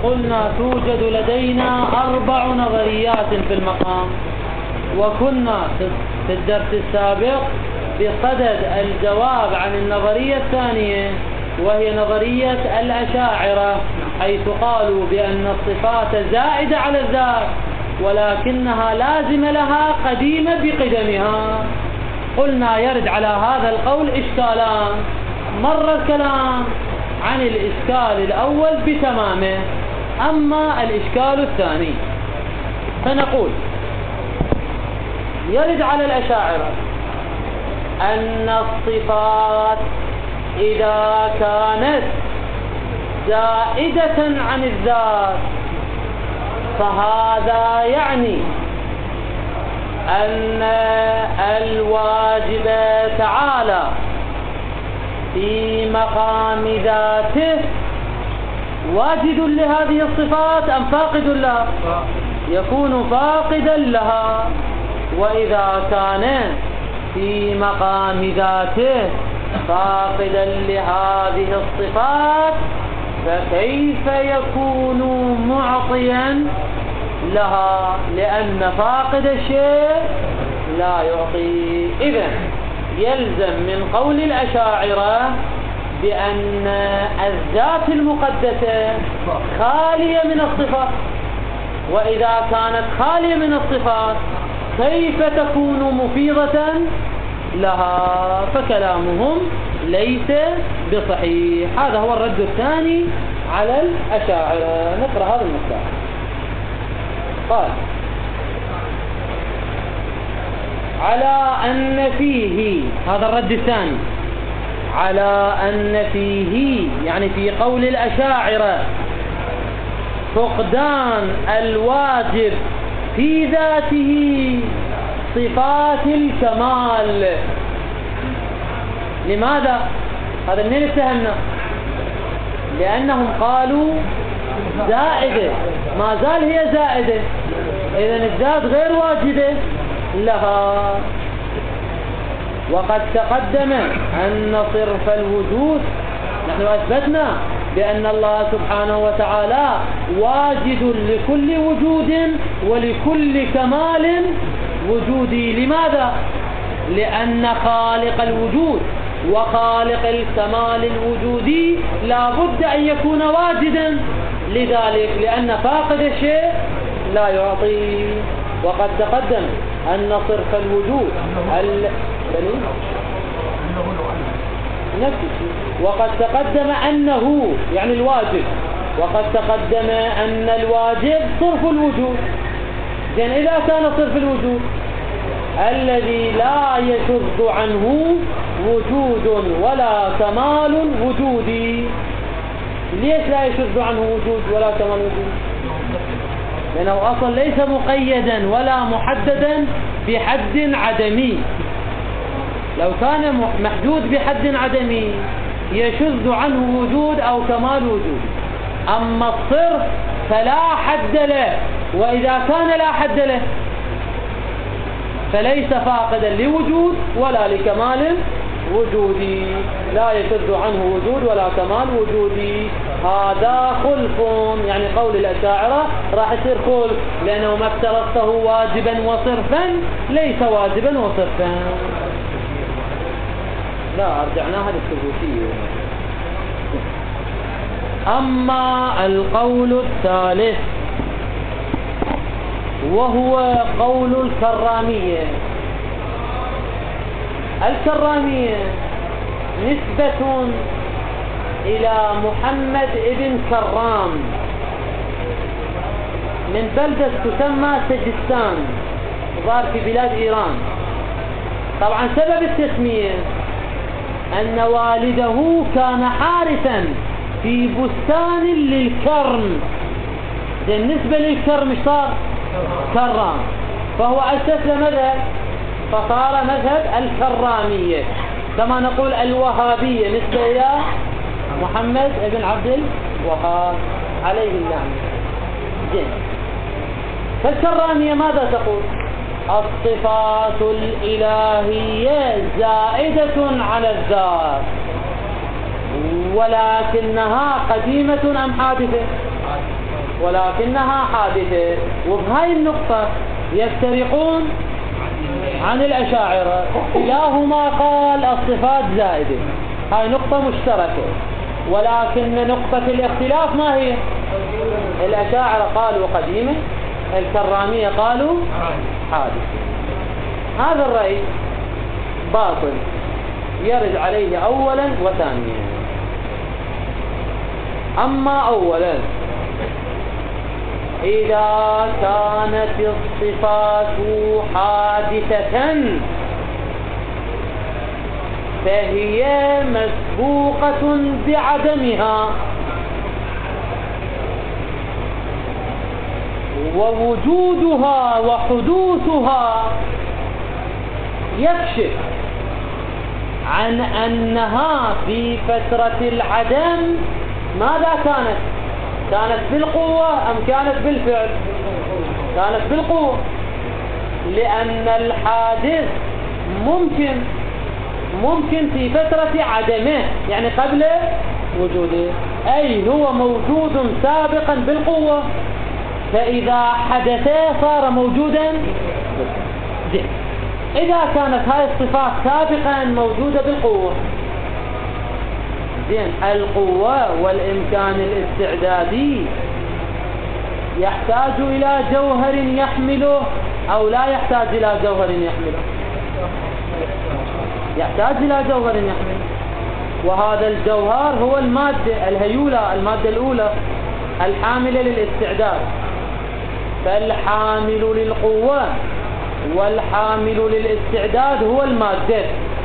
قلنا توجد لدينا 4 نظريات في المقام، وكنا في الدرس السابق بصدد الجواب عن النظرية الثانية، وهي نظرية الأشاعرة، حيث قالوا بأن الصفات زائدة على الذات ولكنها لازم لها قديمة بقدمها. قلنا يرد على هذا القول إشكالان، مر الكلام عن الإشكال الأول بتمامه، أما الإشكال الثاني فنقول يرد على الأشاعرة أن الصفات إذا كانت زائدة عن الذات فهذا يعني أن الواجب تعالى في مقام ذاته واجد لهذه الصفات أم فاقد لها؟ يكون فاقدا لها. وإذا كان في مقام ذاته فاقدا لهذه الصفات فكيف يكون معطيا لها؟ لأن فاقد الشيء لا يعطي. إذن يلزم من قول الأشاعرة بأن الذات المقدسة خالية من الصفات، وإذا كانت خالية من الصفات كيف تكون مفيضة لها؟ فكلامهم ليس بصحيح. هذا هو الرد الثاني على الأشاعرة. نقرأ هذا المقطع. قال على أن فيه، هذا الرد الثاني، على أن فيه يعني في قول الأشاعرة فقدان الواجب في ذاته صفات الكمال. لماذا؟ هذا منين اتهمنا؟ لأنهم قالوا زائدة، ما زال هي زائدة، إذن الذات غير واجبة لها. وقد تقدم أن صرف الوجود، نحن أثبتنا بأن الله سبحانه وتعالى واجد لكل وجود ولكل كمال وجودي. لماذا؟ لأن خالق الوجود وخالق الكمال الوجودي لا بد أن يكون واجدا، لذلك لأن فاقد الشيء لا يعطي. وقد تقدم أن صرف الوجود وقد تقدم أنه يعني الواجب، وقد تقدم أن الواجب صرف الوجود. إذن إذا كان صرف الوجود الذي لا يشذ عنه وجود ولا كمال وجودي، ليش لا يشذ عنه وجود ولا كمال وجودي؟ لأنه أصلا ليس مقيدا ولا محددا بحد عدمي. لو كان محدود بحد عدمي يشذ عنه وجود أو كمال وجود. أما الصرف فلا حد له، وإذا كان لا حد له فليس فاقدا لوجود ولا لكمال وجودي، لا يشذ عنه وجود ولا كمال وجودي. هذا خلف، يعني قول الأشاعرة راح يصير خلف، لأنه ما افترضته واجبا وصرفا ليس واجبا وصرفا. لا رجعناها للثبوتية. أما القول الثالث وهو قول الكرامية. الكرامية نسبة إلى محمد ابن كرام من بلدة تسمى سجستان، ظهر في بلاد إيران. طبعا سبب التسمية أن والده كان حارسا في بستان للكرم، بالنسبة للكرم مش صار كرام، فهو أسس مذهب فصار مذهب الكرامية، كما نقول الوهابية نسبة إلى محمد ابن عبد الوهاب عليه اللعنة. زين، فالكرامية ماذا تقول؟ الصفات الإلهية زائدة على الذات ولكنها قديمة أم حادثة؟ ولكنها حادثة. وبهاي النقطة يفترقون عن الأشاعرة، كلاهما قال الصفات زائدة، هاي نقطة مشتركة، ولكن نقطة الاختلاف ما هي؟ الأشاعرة قالوا قديمة، الكرامية قالوا حادثة. هذا الرأي باطل يرد عليه أولا وثانيا. أما أولا، إذا كانت الصفات حادثة فهي مسبوقة بعدمها، ووجودها وحدوثها يكشف عن أنها في فترة العدم ماذا كانت؟ كانت بالقوة أم كانت بالفعل؟ كانت بالقوة، لأن الحادث ممكن في فترة عدمه، يعني قبل وجوده، أي هو موجود سابقا بالقوة، فإذا حدث صار موجودا. إذا كانت هاي الصفات سابقا موجودة بالقوة، القوة والإمكان الاستعدادي يحتاج إلى جوهر يحمله أو لا يحتاج إلى جوهر يحمله؟ يحتاج إلى جوهر يحمله، وهذا الجوهر هو المادة الهيولة، المادة الأولى الحاملة للاستعداد. فالحامل للقوة والحامل للاستعداد هو المادة.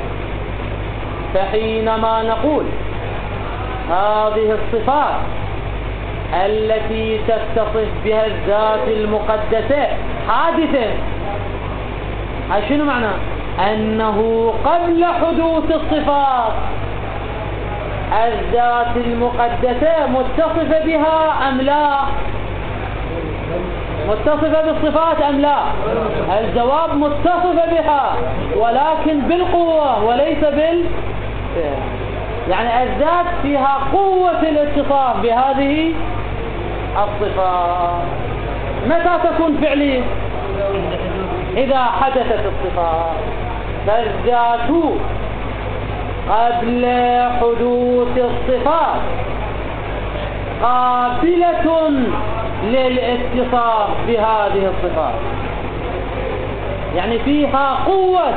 فحينما نقول هذه الصفات التي تتصف بها الذات المقدسة حادثة، هاي شنو معنى؟ أنه قبل حدوث الصفات الذات المقدسة متصفة بها أم لا؟ متصفة بالصفات أم لا؟ الجواب متصفة بها، ولكن بالقوة وليس يعني الذات فيها قوة الاتصاف بهذه الصفات. متى تكون فعلية؟ إذا حدثت الصفات. فالذات قبل حدوث الصفات قابلة للاتصاف بهذه الصفات، يعني فيها قوة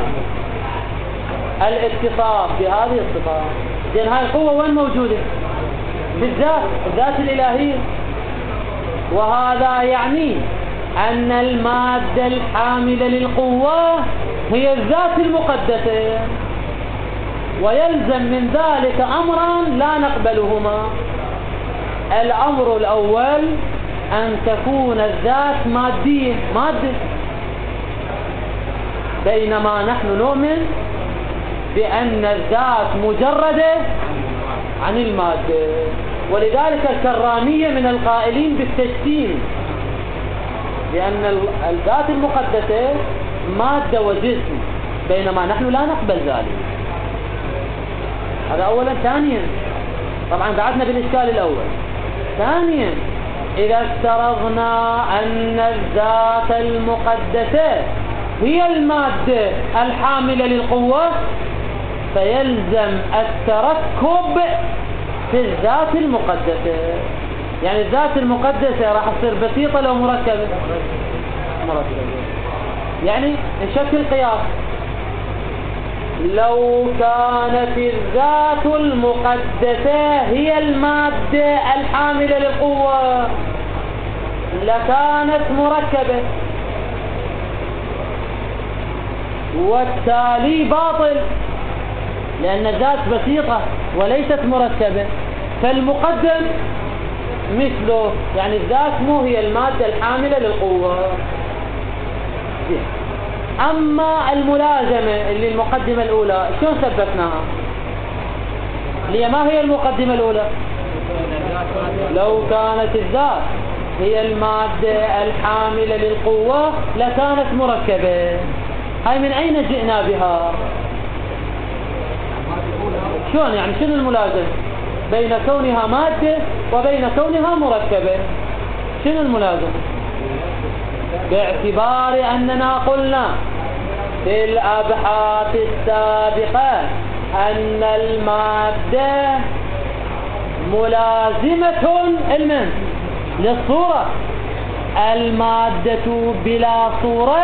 الاتصاف بهذه الصفات. لأن هاي القوة وين موجودة؟ في الذات الإلهية. وهذا يعني أن المادة الحاملة للقوة هي الذات المقدسة، ويلزم من ذلك أمرا لا نقبلهما. الأمر الأول أن تكون الذات مادية، مادة، بينما نحن نؤمن بأن الذات مجردة عن المادة. ولذلك الكرامية من القائلين بالتجسيم، لأن الذات المقدسة مادة وجسم، بينما نحن لا نقبل ذلك. هذا أولا. ثانيا، طبعا بعدنا بالإشكال الأول. ثانيا، إذا افترضنا أن الذات المقدسة هي المادة الحاملة للقوة، فيلزم التركب في الذات المقدسة. يعني الذات المقدسة راح تصير بسيطة لو مركبة؟ يعني نشكل قياس. لو كانت الذات المقدسة هي المادة الحاملة للقوة لكانت مركبة، والتالي باطل، لأن الذات بسيطة وليست مركبة. فالمقدم مثله، يعني الذات مو هي المادة الحاملة للقوة. أما الملازمة اللي المقدمة الأولى شلون ثبتناها؟ ما هي المقدمة الأولى؟ لو كانت الذات هي المادة الحاملة للقوة لكانت مركبة. هاي من أين جئنا بها؟ شلون يعني؟ شنو الملازمة بين كونها مادة وبين كونها مركبة؟ شنو الملازمة؟ باعتبار أننا قلنا في الأبحاث السابقة أن المادة ملازمة للصورة. المادة بلا صورة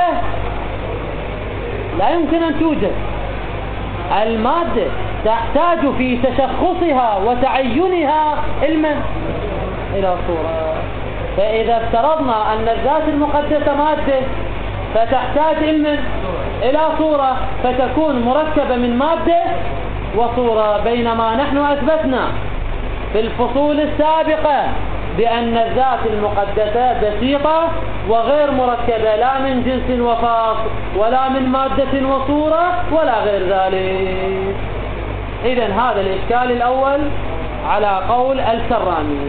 لا يمكن أن توجد. المادة تحتاج في تشخصها وتعينها إلى صورة. فإذا افترضنا أن الذات المقدسة مادة فتحتاج إلى صورة، فتكون مركبة من مادة وصورة. بينما نحن أثبتنا في الفصول السابقة بأن الذات المقدسة بسيطة وغير مركبة، لا من جنس وفاق ولا من مادة وصورة ولا غير ذلك. إذن هذا الإشكال الأول على قول الكرامي.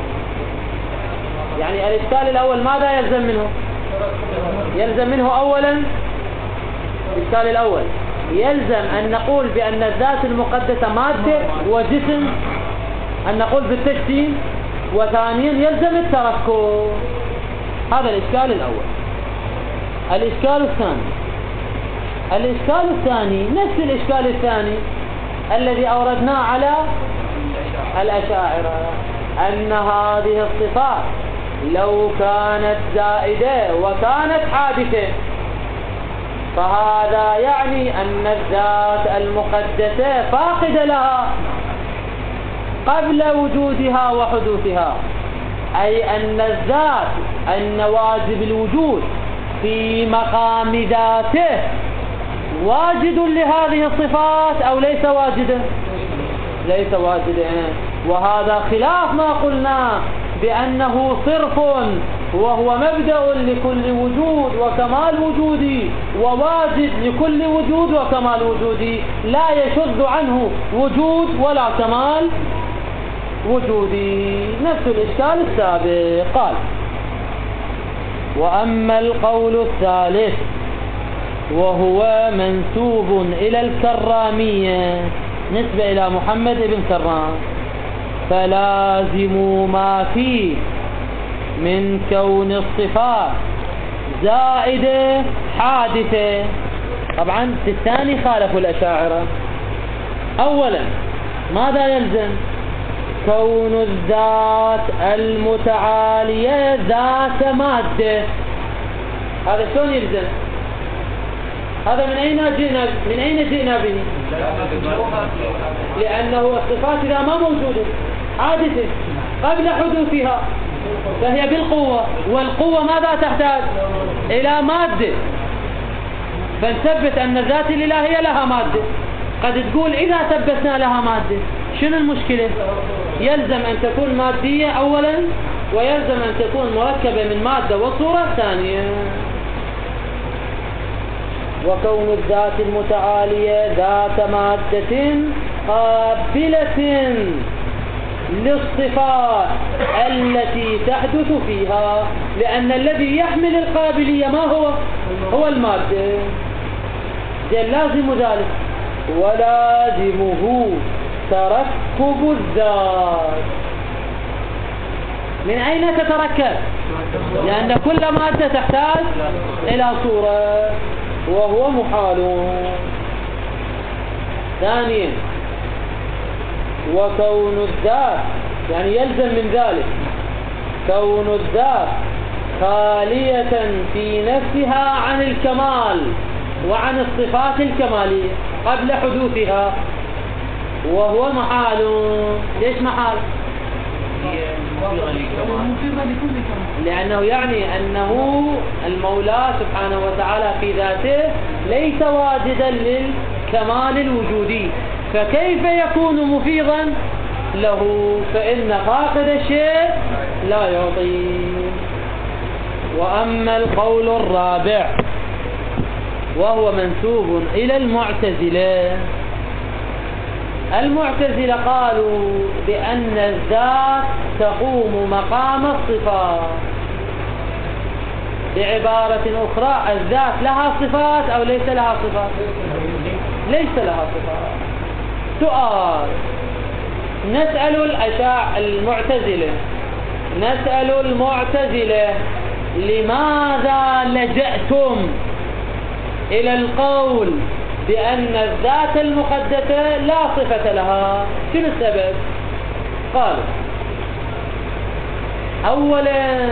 يعني الإشكال الأول ماذا يلزم منه؟ يلزم منه أولا الإشكال الأول يلزم أن نقول بأن الذات المقدسة مادة وجسم، أن نقول بالتجسيم. وثانيا يلزم التركب. هذا الإشكال الأول. الإشكال الثاني نفس الإشكال الثاني الذي أوردناه على الأشاعرة، أن هذه الصفات لو كانت زائدة وكانت حادثة فهذا يعني أن الذات المقدسة فاقدة لها قبل وجودها وحدوثها، أي أن الذات أن واجب الوجود في مقام ذاته واجد لهذه الصفات أو ليس واجدا؟ ليس واجدا. وهذا خلاف ما قلنا بأنه صرف وهو مبدأ لكل وجود وكمال وجودي وواجد لكل وجود وكمال وجودي، لا يشذ عنه وجود ولا كمال وجودي. نفس الإشكال السابق. قال: وأما القول الثالث وهو منسوب إلى الكرامية نسبة إلى محمد بن كرام، فلازم ما فيه من كون الصفات زائدة حادثة. طبعا في الثاني خالفوا الأشاعرة. أولا ماذا يلزم؟ كون الذات المتعالية ذات مادة. هذا شلون يلزم؟ هذا من أين جئنا به؟ لأنه الصفات إذا ما موجودة حادثة قبل حدوثها فهي بالقوة، والقوة ماذا تحتاج؟ إلى مادة. فنثبت أن الذات الإلهية لها مادة. قد تقول إذا ثبتنا لها مادة شنو المشكلة؟ يلزم أن تكون مادية أولا، ويلزم أن تكون مركبة من مادة وصورة ثانية. وكون الذات المتعالية ذات مادة قابلة للصفات التي تحدث فيها، لأن الذي يحمل القابلية ما هو المادة. لازم ذلك. ولازمه تركب الذات. من أين تتركب؟ لأن كل مادة تحتاج إلى صورة وهو محال. ثانيا وكون الذات يعني يلزم من ذلك كون الذات خالية في نفسها عن الكمال وعن الصفات الكمالية قبل حدوثها، وهو محال. ليش محال؟ لأنه يعني أنه المولى سبحانه وتعالى في ذاته ليس واجدا للكمال الوجودي، فكيف يكون مفيضا له؟ فإن فاقد الشيء لا يعطي. وأما القول الرابع وهو منسوب إلى المعتزلة. المعتزلة قالوا بأن الذات تقوم مقام الصفات. بعبارة أخرى الذات لها صفات أو ليس لها صفات؟ ليس لها صفات. سؤال نسأل المعتزلة نسأل المعتزلة لماذا لجأتم إلى القول بأن الذات المقدسة لا صفة لها؟ شنو السبب؟ قالوا أولا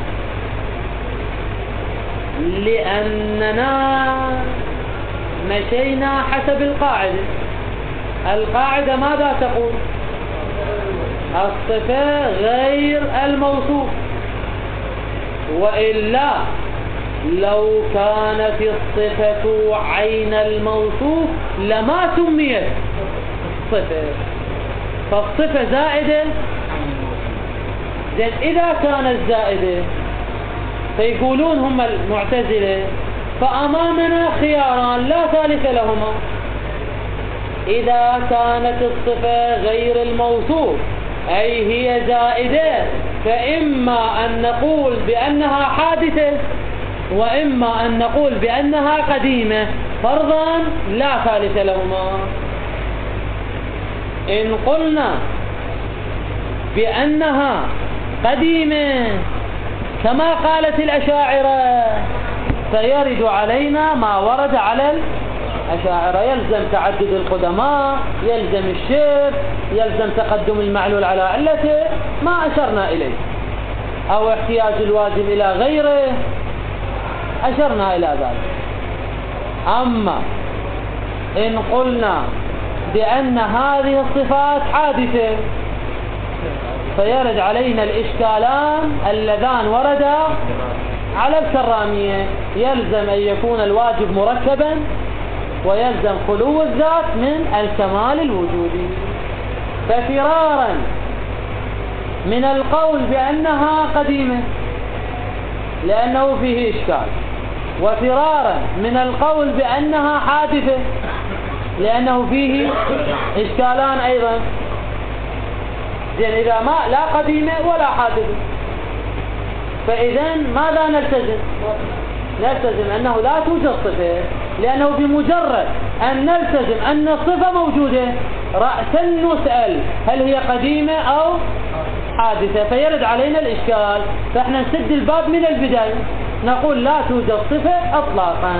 لأننا مشينا حسب القاعدة ماذا تقول؟ الصفة غير الموصوف، وإلا لو كانت الصفة عين الموصوف لما سميت صفة، فالصفة زائدة. زين إذا كانت زائدة فيقولون هم المعتزلة فأمامنا خياران لا ثالث لهما. إذا كانت الصفة غير الموصوف أي هي زائدة فإما أن نقول بأنها حادثة وإما أن نقول بأنها قديمة، فرضا لا ثالث لهما. إن قلنا بأنها قديمة كما قالت الأشاعرة فيرد علينا ما ورد على الأشاعرة، يلزم تعدد القدماء، يلزم الشرك، يلزم تقدم المعلول على علته ما أشرنا إليه، أو احتياج الواجب إلى غيره أشرنا إلى ذلك. أما إن قلنا بأن هذه الصفات حادثة فيرد علينا الإشكالان اللذان وردا على الكرامية، يلزم أن يكون الواجب مركبا ويلزم خلو الذات من الكمال الوجودي. ففرارا من القول بأنها قديمة لأنه فيه إشكال، وفرارا من القول بأنها حادثة لأنه فيه إشكالان أيضا. زين إذا ما لا قديمة ولا حادثة فإذا ماذا نلتزم؟ نلتزم أنه لا توجد صفة، لأنه بمجرد أن نلتزم أن الصفة موجودة رأسا نسأل هل هي قديمة أو حادثة، فيرد علينا الإشكال، فإحنا نسد الباب من البداية نقول لا توجد صفة أطلاقا.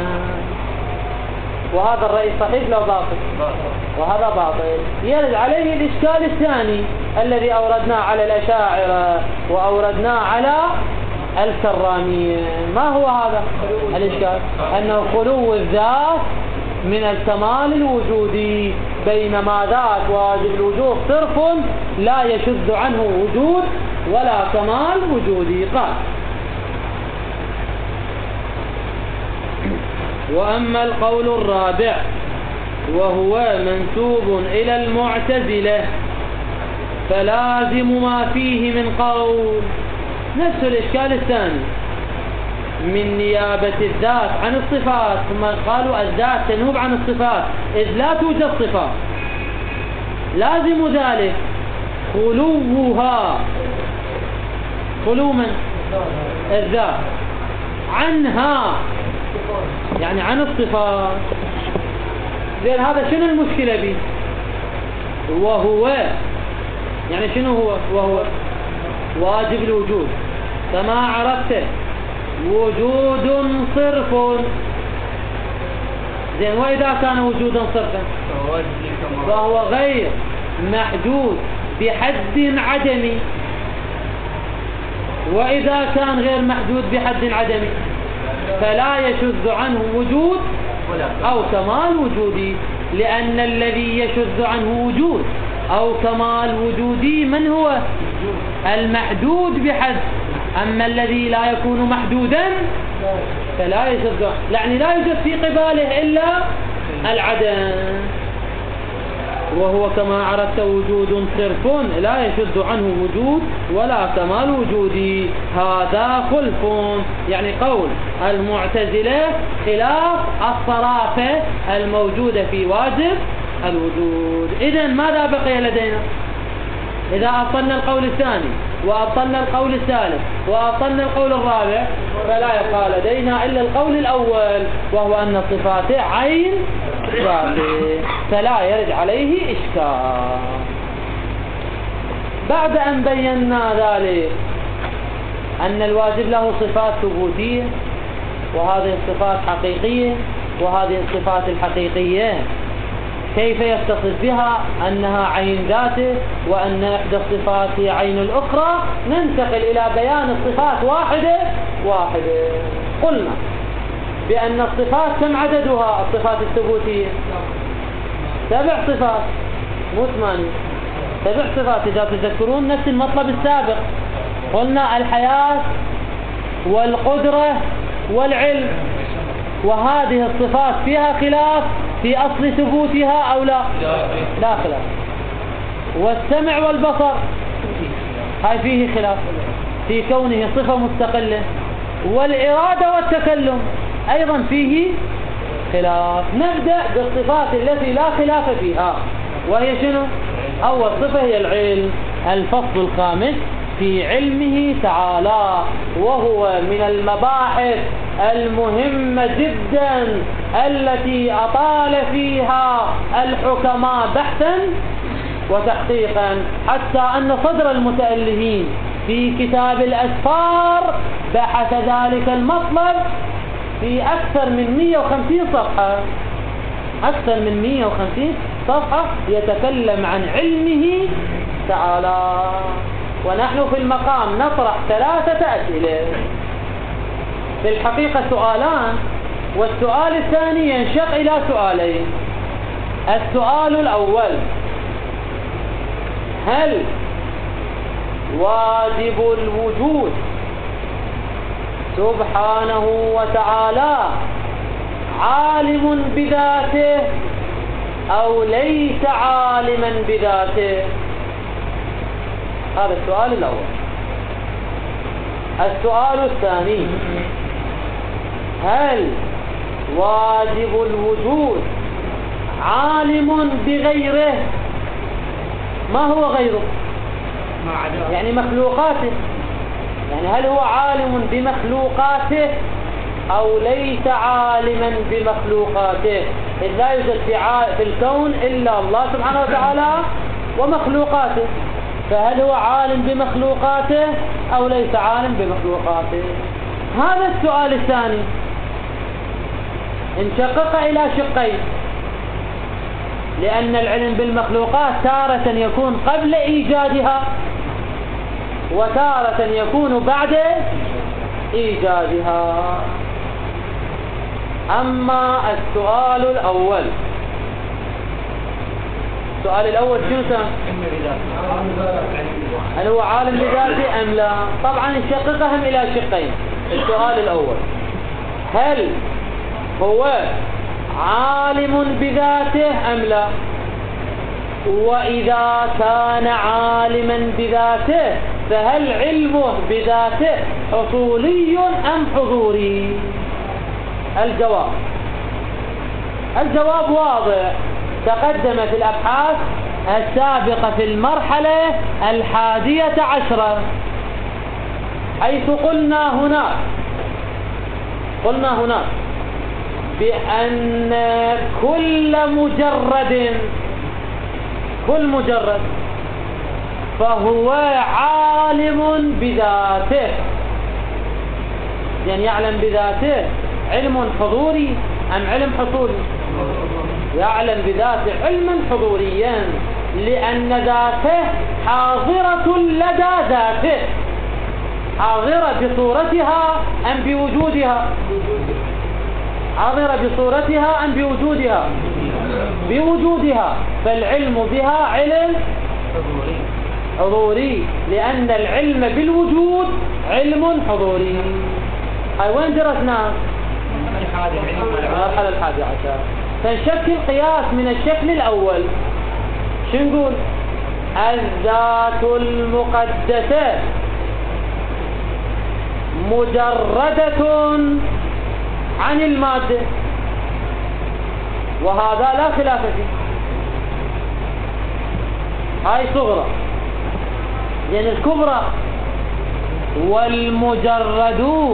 وهذا الرأي صحيح لو باطل؟ وهذا باطل. يرد عليه الإشكال الثاني الذي أوردناه على الأشاعرة وأوردناه على الكرامية. ما هو هذا الإشكال؟ أنه خلو الذات من الكمال الوجودي، بينما ذات واجب الوجود صرف لا يشذ عنه وجود ولا كمال وجودي. قال: وأما القول الرابع وهو منسوب إلى المعتزلة فلازم ما فيه من قول، نفس الإشكال الثاني من نيابة الذات عن الصفات، ثم قالوا الذات تنوب عن الصفات إذ لا توجد صفات، لازم ذلك خلوها، خلو من الذات عنها يعني عن الصفات. زين هذا شنو المشكلة به؟ وهو يعني شنو هو؟ وهو واجب الوجود كما عرفت وجود صرف. زين وإذا كان وجودا صرفا فهو غير محدود بحد عدمي، وإذا كان غير محدود بحد عدمي فلا يشذ عنه وجود أو كمال وجودي، لأن الذي يشذ عنه وجود أو كمال وجودي من هو؟ المحدود بحد. أما الذي لا يكون محدودا فلا يشذ، يعني لا يوجد في قباله إلا العدم. وهو كما عرفت وجود صرف لا يشذ عنه وجود ولا كمال وجودي. هذا خلف، يعني قول المعتزلة خلاف الصرافة الموجودة في واجب الوجود. إذن ماذا بقي لدينا؟ إذا أبطلنا القول الثاني وأبطلنا القول الثالث وأبطلنا القول الرابع فلا يبقى لدينا إلا القول الأول، وهو أن الصفات عين ذاته فلا يرد عليه إشكال. بعد أن بينا ذلك أن الواجب له صفات ثبوتية، وهذه الصفات حقيقية، وهذه الصفات الحقيقية كيف يتصف بها؟ أنها عين ذاته، وأن إحدى الصفات هي عين الأخرى. ننتقل إلى بيان الصفات واحدة واحدة. قلنا بأن الصفات كم عددها؟ الصفات الثبوتية 7 صفات، مو 8، 7 صفات. إذا تذكرون نفس المطلب السابق قلنا الحياة والقدرة والعلم، وهذه الصفات فيها خلاف في أصل ثبوتها أو لا؟ لا خلاف. والسمع والبصر هاي فيه خلاف في كونه صفة مستقلة، والإرادة والتكلم أيضا فيه خلاف. نبدأ بالصفات التي لا خلاف فيها، وهي شنو؟ أول صفة هي العلم. الفصل الخامس في علمه تعالى، وهو من المباحث المهمة جدا التي أطال فيها الحكماء بحثا وتحقيقا، حتى أن صدر المتألهين في كتاب الأسفار بحث ذلك المطلب في أكثر من 150 صفحة، أكثر من 150 صفحة يتكلم عن علمه تعالى. ونحن في المقام نطرح 3 أسئلة، في الحقيقة سؤالان، والسؤال الثاني ينشق إلى سؤالين. السؤال الأول: هل واجب الوجود سبحانه وتعالى عالم بذاته أو ليس عالما بذاته؟ هذا السؤال الأول. السؤال الثاني: هل واجب الوجود عالم بغيره؟ ما هو غيره؟ يعني مخلوقاته، يعني هل هو عالم بمخلوقاته أو ليس عالما بمخلوقاته؟ إذ لا يوجد في الكون إلا الله سبحانه وتعالى ومخلوقاته، فهل هو عالم بمخلوقاته أو ليس عالم بمخلوقاته؟ هذا السؤال الثاني انشقق إلى شقين، لأن العلم بالمخلوقات تارة يكون قبل إيجادها، وتارة يكون بعد إيجادها. أما السؤال الأول، السؤال الأول شنو كان؟ هل هو عالم بذاته أم لا؟ طبعا نشققهم إلى شقين. السؤال الأول: هل هو عالم بذاته أم لا؟ وإذا كان عالما بذاته فهل علمه بذاته حصولي أم حضوري؟ الجواب واضح، تقدم في الأبحاث السابقة في المرحلة 11، حيث قلنا هناك بأن كل مجرد فهو عالم بذاته، يعني يعلم بذاته علم حضوري أم علم حصولي؟ يعلم بذاته علما حضوريا، لأن ذاته حاضرة لدى ذاته، حاضرة بصورتها أم بوجودها؟ حاضرة بصورتها أم بوجودها؟ بوجودها، فالعلم بها علم حضوري، لأن العلم بالوجود علم حضوري. هاي وين درسناه؟ المرحلة 11. فنشكل قياس من الشكل الأول. شو نقول؟ الذات المقدسة مجردة عن المادة، وهذا لا خلاف فيه. هاي صغرى، يعني الكبرى. والمجرد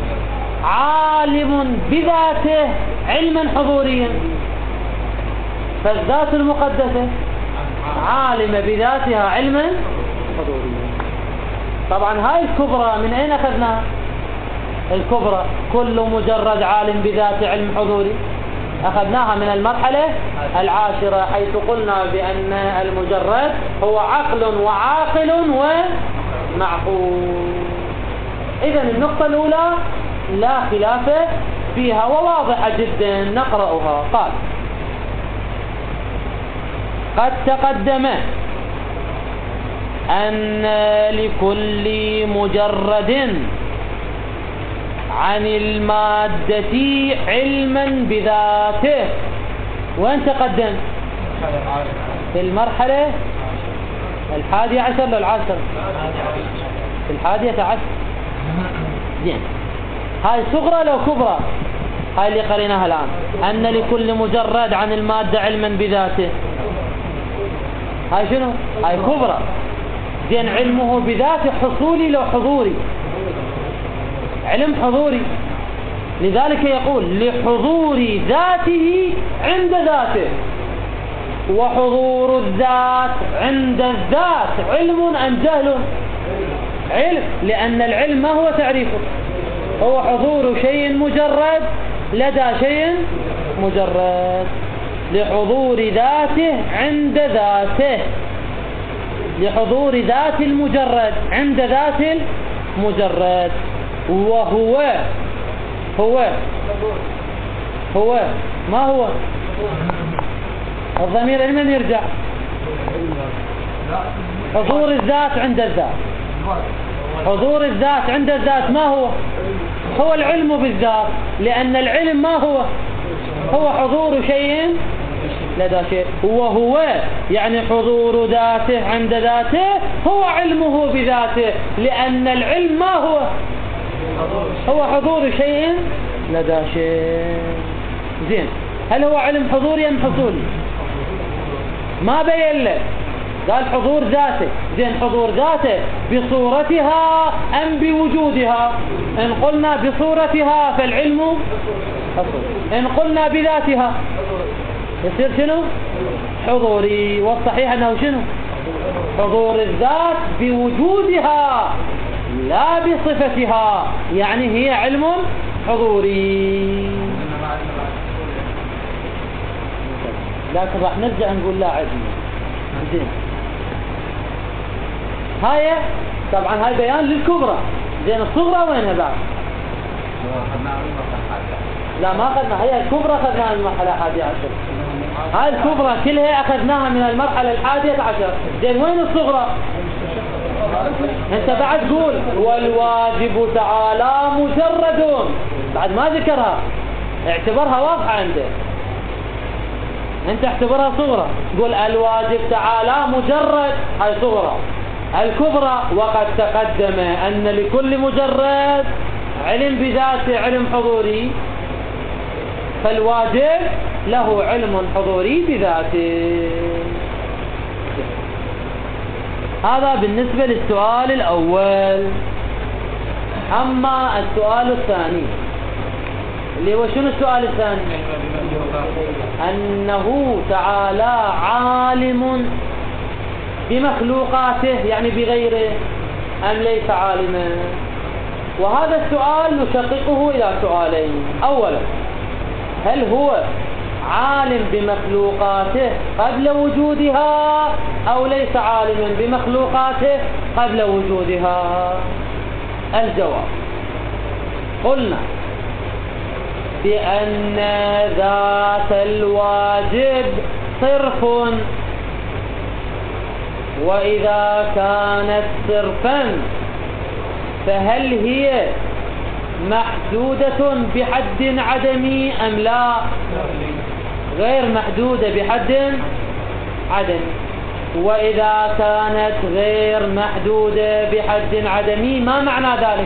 عالم بذاته علما حضوريا، فالذات المقدسة عالمة بذاتها علما حضوريا. طبعا هاي الكبرى من أين أخذناها؟ الكبرى كل مجرد عالم بذات علم حضوري أخذناها من المرحلة العاشرة، حيث قلنا بأن المجرد هو عقل وعاقل ومعقول. إذن النقطة الأولى لا خلاف فيها وواضحة جدا، نقرأها. قال: قد تقدم أن لكل مجرد عن المادة علما بذاته. وين تقدم؟ في المرحلة 11 ولا 10؟ في 11. زين، هاي صغرى لو كبرى؟ هاي اللي قريناها الآن، أن لكل مجرد عن المادة علما بذاته. هاي شنو؟ هاي كبرى. زين، علمه بذاته حصولي لو حضوري؟ علم حضوري، لذلك يقول لحضور ذاته عند ذاته. وحضور الذات عند الذات علم أم جهل؟ علم، لأن العلم ما هو تعريفه؟ هو حضور شيء مجرد لدى شيء مجرد. لحضور ذاته عند ذاته، لحضور ذات المجرد عند ذات المجرد. وهو هو ما هو؟ الضمير لمن يرجع؟ حضور الذات عند الذات. حضور الذات عند الذات ما هو؟ هو العلم بالذات، لأن العلم ما هو؟ هو حضور شيء لدى شيء. وهو يعني حضور ذاته عند ذاته هو علمه بذاته، لأن العلم ما هو؟ هو حضور شيء لدى شيء. زين، هل هو علم حضوري أم حصولي؟ ما بين له، قال حضور ذاته. زين، حضور ذاته بصورتها أم بوجودها؟ إن قلنا بصورتها فالعلم حصول، إن قلنا بذاتها يصير شنو؟ حضوري. والصحيح أنه شنو؟ حضور الذات بوجودها لا بصفتها، يعني هي علم حضوري. لكن راح نرجع نقول لا علم. زين، هاي طبعا هاي بيان للكبرى. زين، الصغرى وينها بعد؟ لا ما أخذنا، هي الكبرى أخذناها من المرحلة 11. هاي الكبرى كلها أخذناها من المرحلة 11. زين، وين الصغرى؟ انت بعد قول والواجب تعالى مجرد، بعد ما ذكرها، اعتبرها واضحة عندك، انت اعتبرها صغرى. قول الواجب تعالى مجرد، هاي صغرى. الكبرى وقد تقدم أن لكل مجرد علم بذاته علم حضوري، فالواجب له علم حضوري بذاته. هذا بالنسبة للسؤال الأول. أما السؤال الثاني اللي هو شنو السؤال الثاني؟ أنه تعالى عالم بمخلوقاته يعني بغيره أم ليس عالما؟ وهذا السؤال نشققه إلى سؤالين. أولا، هل هو عالم بمخلوقاته قبل وجودها أو ليس عالما بمخلوقاته قبل وجودها؟ الجواب: قلنا بأن ذات الواجب صرف، وإذا كانت صرفا فهل هي محدودة بحد عدمي أم لا؟ غير محدودة بحد عدمي. وإذا كانت غير محدودة بحد عدمي ما معنى ذلك؟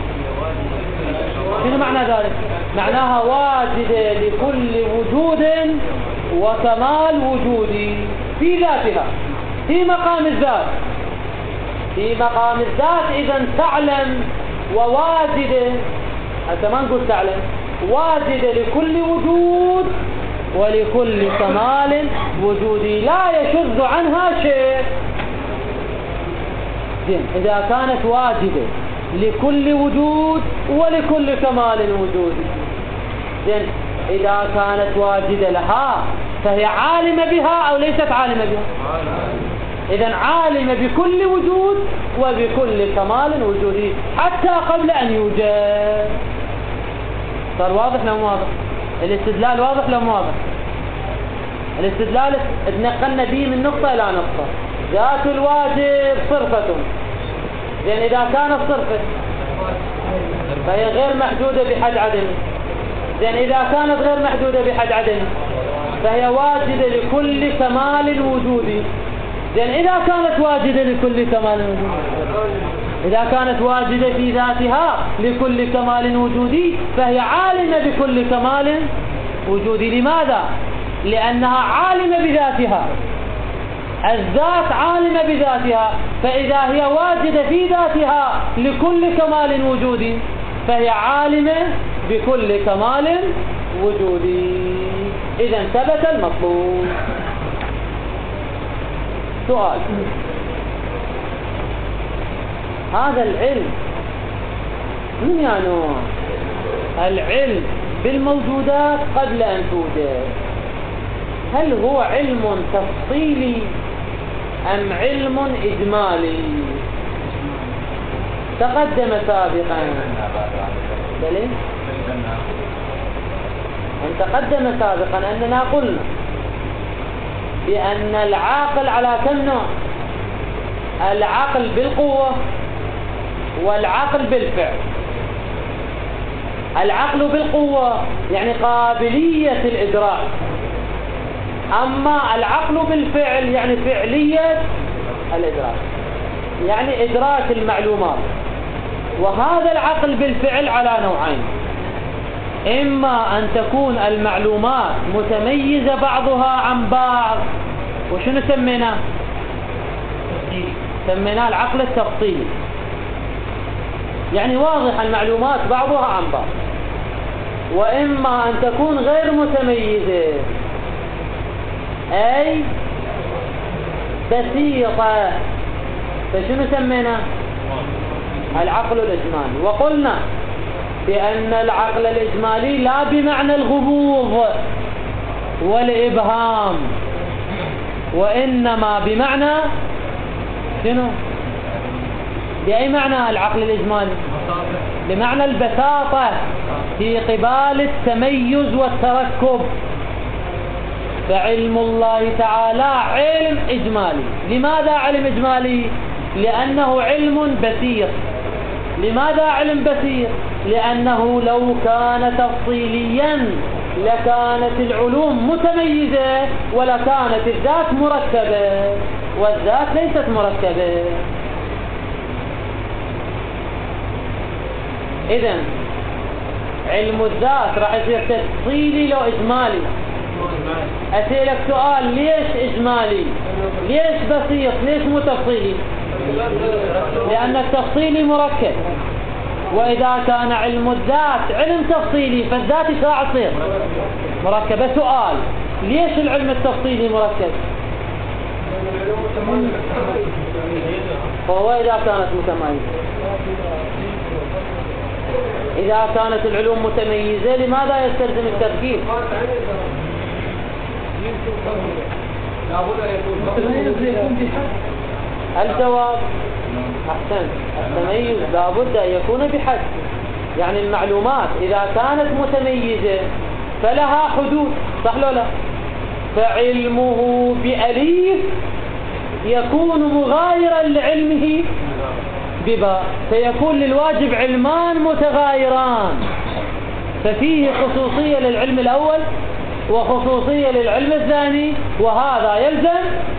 شنو معنى ذلك؟ معناها واجدة لكل وجود وكمال وجودي في ذاتها، في مقام الذات. في مقام الذات إذن تعلم وواجدة، حتى ما نقول تعلم، واجدة لكل وجود ولكل كمال وجودي، لا يشذ عنها شيء. زين إذا كانت واجدة لكل وجود ولكل كمال وجودي، زين إذا كانت واجدة لها فهي عالمة بها أو ليست عالمة بها؟ إذن عالمة بكل وجود وبكل كمال وجودي حتى قبل أن يوجد. صار واضح لو واضح؟ الاستدلال واضح لو واضح؟ الاستدلال اتنقلنا به من نقطة إلى نقطة. ذات الواجب صرفة، يعني إذا كانت صرفة فهي غير محدودة بحد عدم، يعني إذا كانت غير محدودة بحد عدم فهي واجدة لكل كمال وجودي. يعني إذا كانت واجدة لكل كمال وجودي، إذا كانت واجدة في ذاتها لكل كمال وجودي فهي عالمة بكل كمال وجودي. لماذا؟ لأنها عالمة بذاتها، الذات عالمة بذاتها، فإذا هي واجدة في ذاتها لكل كمال وجودي فهي عالمة بكل كمال وجودي. إذن ثبت المطلوب. سؤال: هذا العلم من نوع؟ العلم بالموجودات قبل أن توجد، هل هو علم تفصيلي أم علم إجمالي؟ تقدم سابقا تقدم سابقا أننا قلنا بأن العاقل على كم نوع؟ العقل بالقوة والعقل بالفعل. العقل بالقوة يعني قابلية الإدراك، أما العقل بالفعل يعني فعلية الإدراك، يعني إدراك المعلومات. وهذا العقل بالفعل على نوعين: إما أن تكون المعلومات متميزة بعضها عن بعض، وشنو سميناه؟ سميناه العقل التفصيلي، يعني واضح المعلومات بعضها عن بعض. وإما أن تكون غير متميزة، أي بسيطة، فشنو سميناه؟ العقل الإجمالي. وقلنا بأن العقل الإجمالي لا بمعنى الغموض والإبهام، وإنما بمعنى شنو؟ بأي معنى العقل الإجمالي؟ بمعنى البساطة في قبال التميز والتركب. فعلم الله تعالى علم إجمالي. لماذا علم إجمالي؟ لأنه علم بسيط. لماذا علم بسيط؟ لأنه لو كان تفصيليا لكانت العلوم متميزة ولكانت الذات مركبة، والذات ليست مركبة. إذن علم الذات راح يصير تفصيلي لو إجمالي. أسألك سؤال: ليش إجمالي؟ ليش بسيط؟ ليش مو تفصيلي؟ لأن التفصيلي مركب، وإذا كان علم الذات علم تفصيلي فالذات ايش راح تصير؟ مركبة. سؤال: ليش العلم التفصيلي مركب؟ فهو إذا كانت متميزة. إذا كانت العلوم متميزة لماذا يستلزم التركيب؟ الجواب: أحسن، التميز لابد أن يكون بحد. يعني المعلومات إذا كانت متميزة فلها حدود، صح لو لا؟ فعلمه بأليف يكون مغايرا لعلمه بباء، فيكون للواجب علمان متغايران، ففيه خصوصية للعلم الأول وخصوصية للعلم الثاني، وهذا يلزم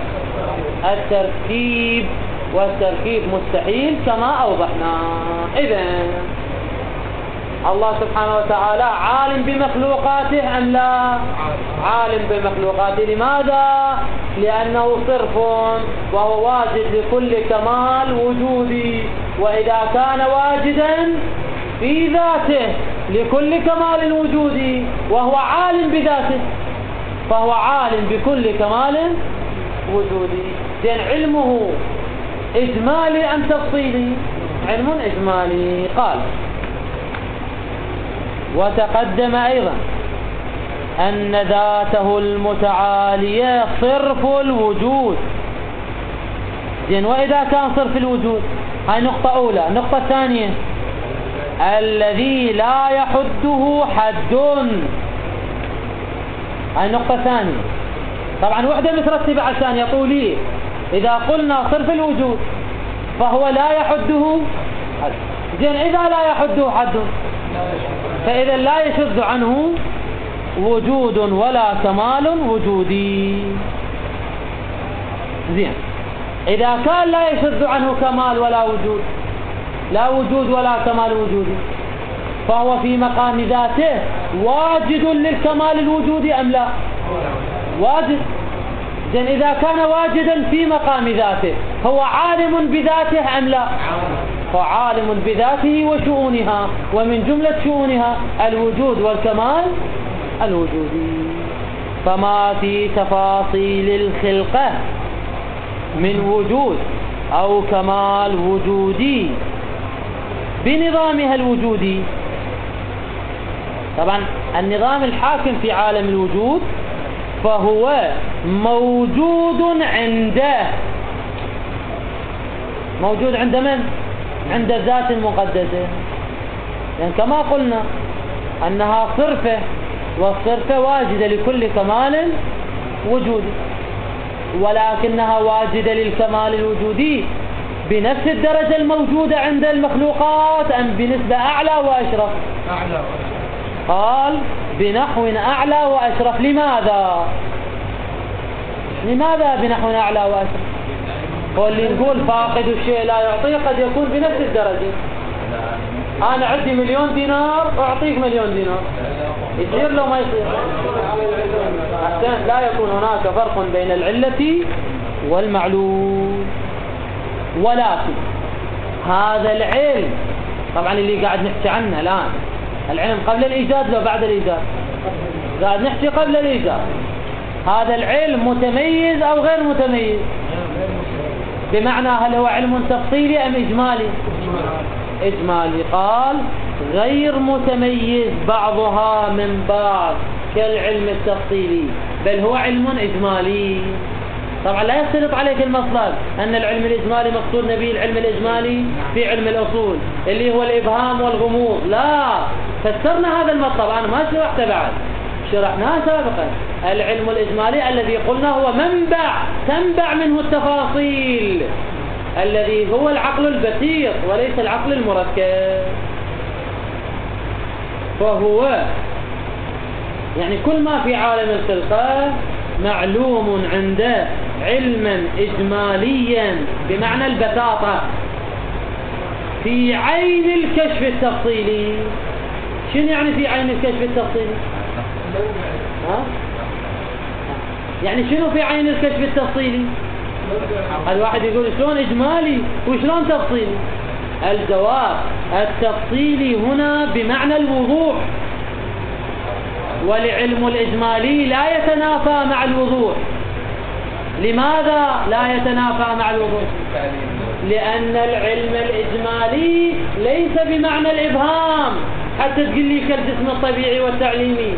التركيب، والتركيب مستحيل كما أوضحنا. إذن الله سبحانه وتعالى عالم بمخلوقاته أم لا؟ عالم بمخلوقاته. لماذا؟ لأنه صرف وهو واجد لكل كمال وجودي، وإذا كان واجدا في ذاته لكل كمال وجودي وهو عالم بذاته فهو عالم بكل كمال وجودي. لأن علمه إجمالي أم تفصيلي؟ علم إجمالي. قال وتقدم أيضا أن ذاته المتعالية صرف الوجود. زين، وإذا كان صرف الوجود، هاي نقطة أولى. نقطة ثانية، الذي لا يحده حد. هاي نقطة ثانية. طبعا وحدة مترتبة على الثانية طولية. إذا قلنا صرف الوجود فهو لا يحده حد. زين، إذا لا يحده حد فإذا لا يشذ عنه وجود ولا كمال وجودي. زين، إذا كان لا يشذ عنه كمال ولا وجود، لا وجود ولا كمال وجودي، فهو في مقام ذاته واجد للكمال الوجودي أم لا؟ واجد. زين، إذا كان واجدا في مقام ذاته هو عالم بذاته أم لا؟ هو عالم بذاته وشؤونها، ومن جملة شؤونها الوجود والكمال الوجودي. فما في تفاصيل الخلقة من وجود أو كمال وجودي بنظامها الوجودي. طبعا النظام الحاكم في عالم الوجود فهو موجود عنده. موجود عند من؟ عند الذات المقدسة. يعني كما قلنا أنها صرفة، والصرفة واجدة لكل كمال وجودي، ولكنها واجدة للكمال الوجودي بنفس الدرجة الموجودة عند المخلوقات أم بنسبة أعلى وأشرف؟ أعلى. قال بنحو أعلى وأشرف. لماذا؟ لماذا بنحو أعلى وأشرف؟ واللي نقول فاقد الشيء لا يعطيه قد يكون بنفس الدرجة. أنا عندي 1,000,000 دينار أعطيك 1,000,000 دينار، يصير لو ما يصير؟ أحسن. لا يكون هناك فرق بين العلة والمعلول. ولكن هذا العلم طبعا اللي قاعد نحكي عنه الآن، العلم قبل الإيجاد لو بعد الإيجاد؟ قاعد نحكي قبل الإيجاد. هذا العلم متميز أو غير متميز؟ بمعنى هل هو علم تفصيلي أم إجمالي؟ إجمالي. قال غير متميز بعضها من بعض كالعلم التفصيلي، بل هو علم إجمالي. طبعا لا يختلط عليك المطلب أن العلم الإجمالي مقصود به العلم الإجمالي في علم الأصول اللي هو الإبهام والغموض. لا، فسرنا هذا المطلب، أنا ما شرحته بعد، شرحناه سابقا. العلم الإجمالي الذي قلنا هو تنبع منه التفاصيل، الذي هو العقل البسيط وليس العقل المركب. فهو يعني كل ما في عالم الخلقة معلوم عنده علما إجماليا بمعنى البساطة في عين الكشف التفصيلي. شنو يعني في عين الكشف التفصيلي؟ يعني شنو في عين الكشف التفصيلي؟ الواحد يقول شلون إجمالي وشلون تفصيلي؟ الجواب التفصيلي هنا بمعنى الوضوح، والعلم الإجمالي لا يتنافى مع الوضوح. لماذا لا يتنافى مع الوضوح؟ لأن العلم الإجمالي ليس بمعنى الإبهام حتى تقول لي كالجسم الطبيعي والتعليمي،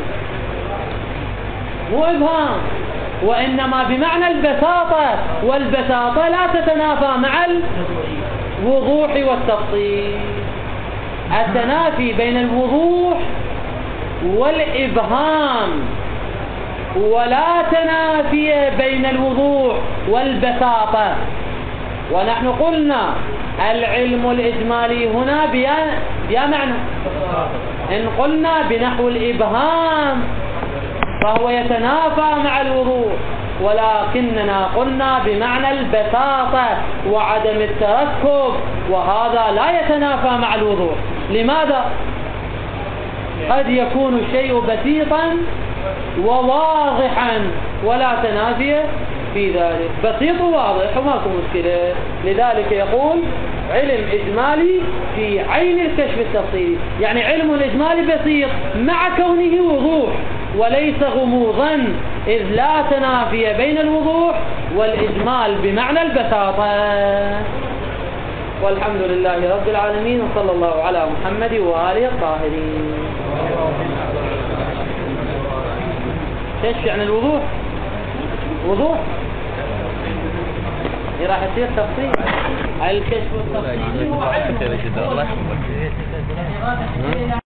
مو إبهام، وإنما بمعنى البساطة، والبساطة لا تتنافى مع الوضوح والتفصيل. التنافي بين الوضوح والإبهام، ولا تنافي بين الوضوح والبساطة. ونحن قلنا العلم الإجمالي هنا بيا معنى، إن قلنا بنحو الإبهام فهو يتنافى مع الوضوح، ولكننا قلنا بمعنى البساطة وعدم التركب، وهذا لا يتنافى مع الوضوح. لماذا؟ قد يكون الشيء بسيطا وواضحا ولا تنافي في ذلك، بسيط وواضح وماكو مشكلة. لذلك يقول علم إجمالي في عين الكشف التفصيلي، يعني علم الإجمالي بسيط مع كونه وضوح وليس غموضا، إذ لا تنافي بين الوضوح والإجمال بمعنى البساطة. والحمد لله رب العالمين، وصلى الله على محمد وآله الطاهرين. ايش يعني الوضوح؟ وضوح راح يصير تفصيل. الكشف والتفصيل هو علم